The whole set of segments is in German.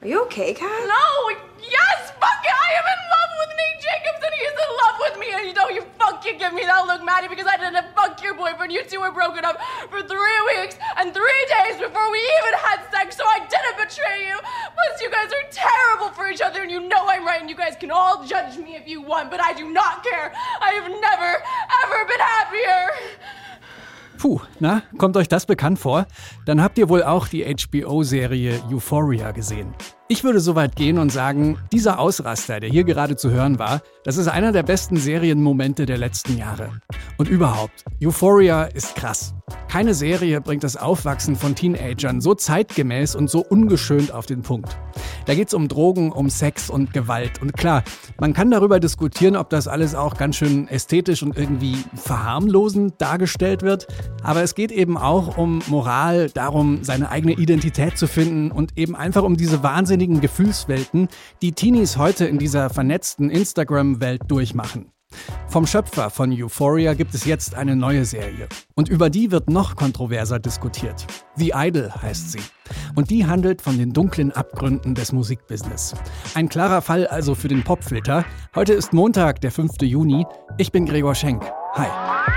Are you okay, Kat? No! Yes! Fuck it! I am in love with Nate Jacobs and he is in love with me! And you know, you fucking give me that look, Maddie, because I didn't fuck your boyfriend. You two were broken up for 3 weeks and 3 days before we even had sex, so I didn't betray you. Plus, you guys are terrible for each other and you know I'm right and you guys can all judge me if you want, but I do not care. I have never, ever been happier. Puh, na, kommt euch das bekannt vor? Dann habt ihr wohl auch die HBO-Serie Euphoria gesehen. Ich würde so weit gehen und sagen, dieser Ausraster, der hier gerade zu hören war, das ist einer der besten Serienmomente der letzten Jahre. Und überhaupt, Euphoria ist krass. Keine Serie bringt das Aufwachsen von Teenagern so zeitgemäß und so ungeschönt auf den Punkt. Da geht's um Drogen, um Sex und Gewalt. Und klar, man kann darüber diskutieren, ob das alles auch ganz schön ästhetisch und irgendwie verharmlosend dargestellt wird. Aber es geht eben auch um Moral, darum, seine eigene Identität zu finden und eben einfach um diese wahnsinnigen Gefühlswelten, die Teenies heute in dieser vernetzten Instagram-Welt durchmachen. Vom Schöpfer von Euphoria gibt es jetzt eine neue Serie. Und über die wird noch kontroverser diskutiert. The Idol heißt sie. Und die handelt von den dunklen Abgründen des Musikbusiness. Ein klarer Fall also für den Popfilter. Heute ist Montag, der 5. Juni. Ich bin Gregor Schenk. Hi.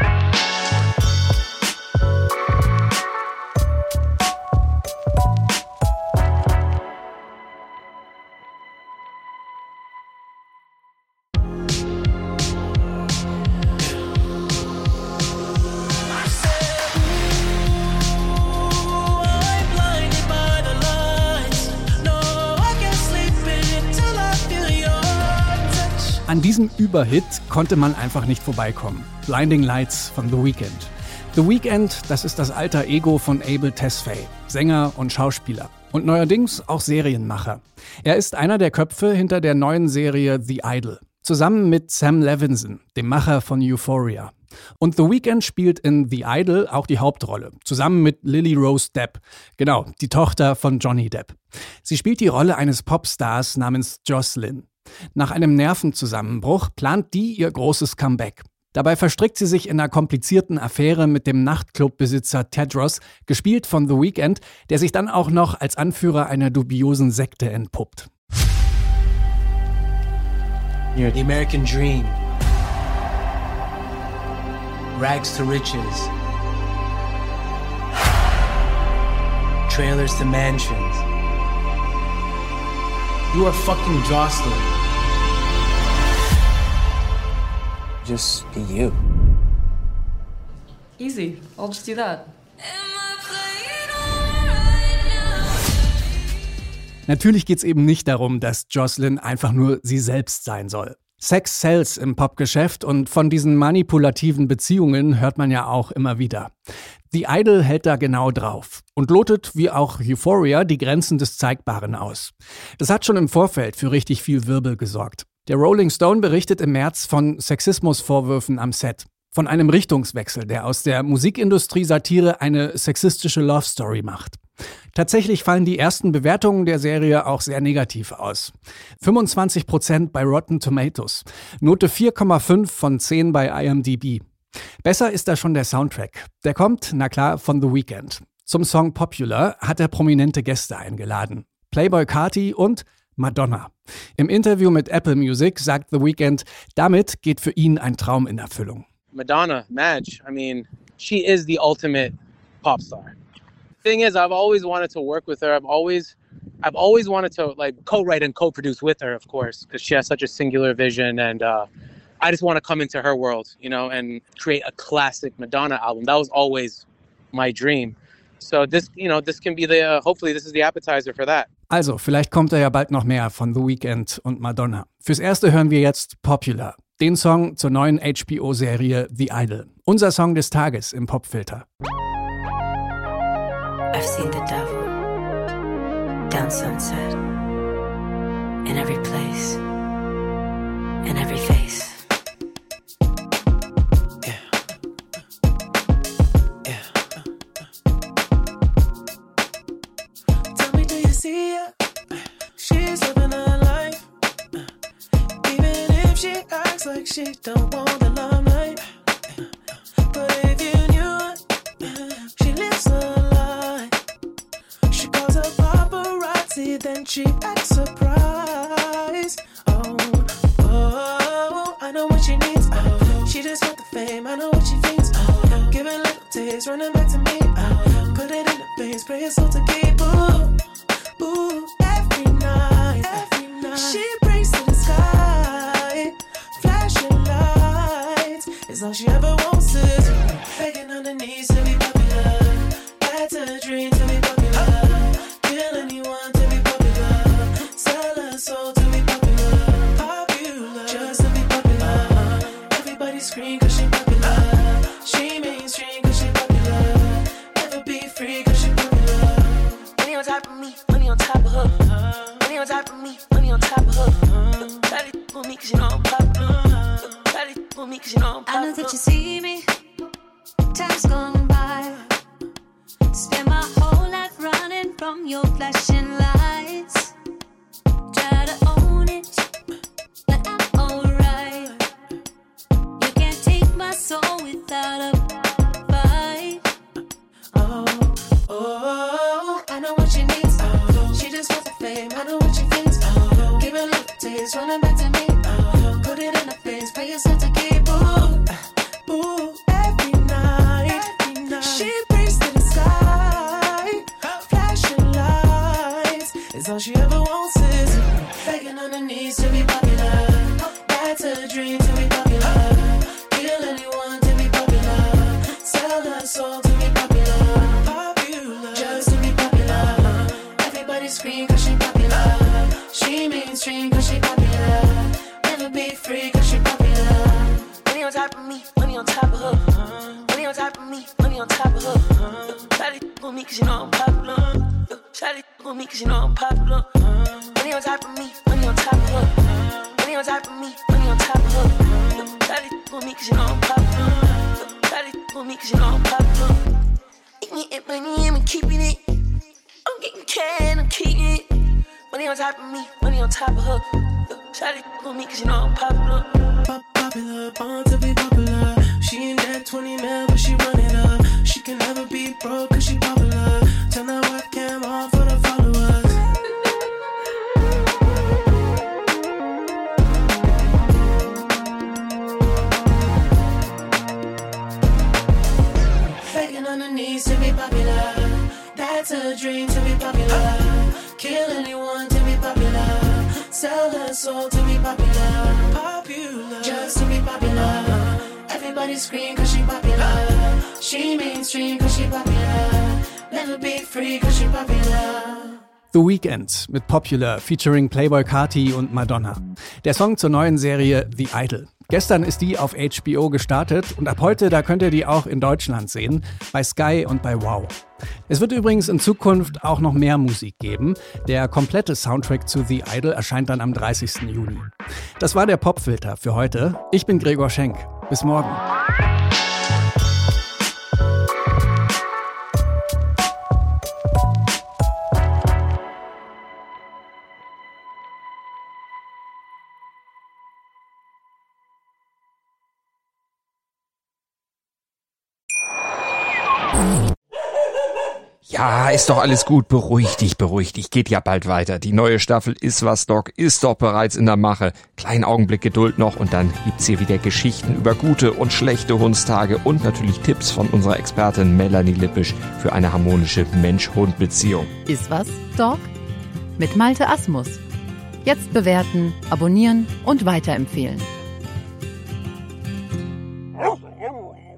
An diesem Überhit konnte man einfach nicht vorbeikommen. Blinding Lights von The Weeknd. The Weeknd, das ist das alter Ego von Abel Tesfaye, Sänger und Schauspieler. Und neuerdings auch Serienmacher. Er ist einer der Köpfe hinter der neuen Serie The Idol. Zusammen mit Sam Levinson, dem Macher von Euphoria. Und The Weeknd spielt in The Idol auch die Hauptrolle, zusammen mit Lily Rose Depp. Genau, die Tochter von Johnny Depp. Sie spielt die Rolle eines Popstars namens Jocelyn. Nach einem Nervenzusammenbruch plant die ihr großes Comeback. Dabei verstrickt sie sich in einer komplizierten Affäre mit dem Nachtclubbesitzer Tedros, gespielt von The Weeknd, der sich dann auch noch als Anführer einer dubiosen Sekte entpuppt. You're the American dream. Rags to riches. Trailers to mansions. You are fucking Jocelyn. Just be you. Easy. I'll just do that. Natürlich geht's eben nicht darum, dass Jocelyn einfach nur sie selbst sein soll. Sex sells im Popgeschäft und von diesen manipulativen Beziehungen hört man ja auch immer wieder. The Idol hält da genau drauf und lotet, wie auch Euphoria, die Grenzen des Zeigbaren aus. Das hat schon im Vorfeld für richtig viel Wirbel gesorgt. Der Rolling Stone berichtet im März von Sexismusvorwürfen am Set. Von einem Richtungswechsel, der aus der Musikindustrie-Satire eine sexistische Love-Story macht. Tatsächlich fallen die ersten Bewertungen der Serie auch sehr negativ aus. 25% bei Rotten Tomatoes, Note 4,5 von 10 bei IMDb. Besser ist da schon der Soundtrack. Der kommt, na klar, von The Weeknd. Zum Song Popular hat er prominente Gäste eingeladen. Playboi Carti und Madonna. Im Interview mit Apple Music sagt The Weeknd, damit geht für ihn ein Traum in Erfüllung. Madonna, Madge, I mean, she is the ultimate pop star. Thing is, I've always wanted to work with her. I've always wanted to like co-write and co-produce with her, of course, because she has such a singular vision, and I just want to come into her world, you know, and create a classic Madonna album. That was always my dream. So this can be hopefully this is the appetizer for that. Also, vielleicht kommt da ja bald noch mehr von The Weeknd und Madonna. Fürs Erste hören wir jetzt Popular, den Song zur neuen HBO-Serie The Idol. Unser Song des Tages im Popfilter. I've seen the devil down Sunset, in every place, in every face. Tell me, do you see her? She's living her life, even if she acts like she don't want the limelight. But if you knew her, she lives a lie. She calls her paparazzi, then she acts like surprise. Oh, I know what she needs. She just want the fame, I know what she thinks. Give it little taste, running back to me. Put it in the face, pray it's all to keep. Ooh, every night. She brings to the sky, flashing lights. It's all she ever wants is begging on her knees to be popular. That's a dream to be popular. Kill anyone to be popular. Sell her soul to be popular. Popular, just to be popular. Everybody scream 'cause she popular. She mainstream 'cause she popular. Never be free 'cause she popular. Money on top of me, money on top of her. Money on top of me, money on top of her. Daddy with me 'cause you know I'm popular. Daddy with me 'cause you know I'm popular. I know that you see me, time's gone by. Spend my whole life running from your flashing lights. Try to own it, but I'm alright. You can't take my soul without a fight. Oh, I know what she needs. She just wants the fame, I know what she thinks. Give it a little taste, running back to me. Put it in her face, pay yourself to keep. Ooh, every night. She prays to the sky, flashing lights. It's all she ever wants is begging on her knees to be popular. That's a dream to be popular. Kill anyone to be popular. Sell her soul to be popular. Popular, just to be popular. Everybody scream 'cause she popular. She mainstream 'cause she popular. Never be free 'cause she popular. Money on top of me, money on top of her. Money on top of me, money on top of her. Shawty with me 'cause you know I'm popular. Shawty with me 'cause you know I'm popular. Money on top of me, money on top of her. Money on top of me, money on top of her. Shawty with me 'cause you know I'm popular. Shawty with me 'cause you know I'm popular. Eat me and money, I'm keeping it. I'm getting can, I'm keeping it. Money on top of me, money on top of her. Shawty with me 'cause you know I'm popular. Popular, born to be popular. She ain't that 20 mil, but she run it up. She can never be broke 'cause she popular. Turn that webcam on for the followers. Begging on her knees to be popular. That's a dream to be popular. Kill anyone to be popular. Sell her soul to be popular. Popular, just to be popular. Everybody scream 'cause she popular. She mainstream 'cause she popular. Never be free 'cause she popular. The Weeknd mit Popular featuring Playboi Carti und Madonna. Der Song zur neuen Serie The Idol. Gestern ist die auf HBO gestartet und ab heute, da könnt ihr die auch in Deutschland sehen, bei Sky und bei Wow. Es wird übrigens in Zukunft auch noch mehr Musik geben. Der komplette Soundtrack zu The Idol erscheint dann am 30. Juni. Das war der Popfilter für heute. Ich bin Gregor Schenk. Bis morgen. Ja, ist doch alles gut. Beruhig dich. Geht ja bald weiter. Die neue Staffel Ist was, Doc ist doch bereits in der Mache. Kleinen Augenblick Geduld noch und dann gibt's hier wieder Geschichten über gute und schlechte Hundstage und natürlich Tipps von unserer Expertin Melanie Lippisch für eine harmonische Mensch-Hund-Beziehung. Ist was, Doc? Mit Malte Asmus. Jetzt bewerten, abonnieren und weiterempfehlen.